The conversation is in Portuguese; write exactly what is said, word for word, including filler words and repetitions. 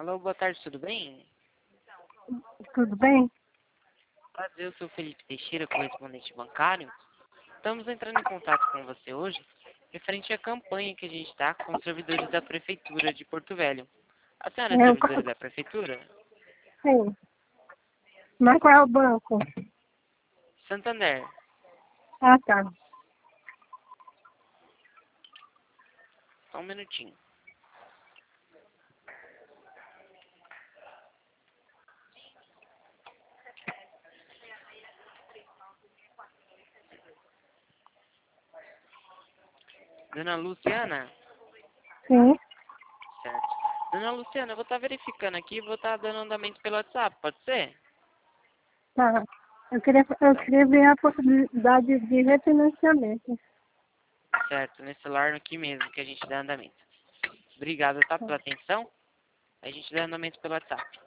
Alô, boa tarde, tudo bem? Tudo bem? Prazer, eu sou o Felipe Teixeira, correspondente bancário. Estamos entrando em contato com você hoje, referente à campanha que a gente está com os servidores da Prefeitura de Porto Velho. A senhora é Eu, servidora da Prefeitura? sim. Mas qual é o banco? Santander. Ah, tá. Só um minutinho. Dona Luciana? Sim. Certo. Dona Luciana, eu vou estar verificando aqui e vou estar dando andamento pelo WhatsApp, pode ser? Tá. Eu queria, eu queria ver a possibilidade de refinanciamento. Certo, nesse celular aqui mesmo que a gente dá andamento. Obrigado, tá, pela atenção. A gente dá andamento pelo WhatsApp.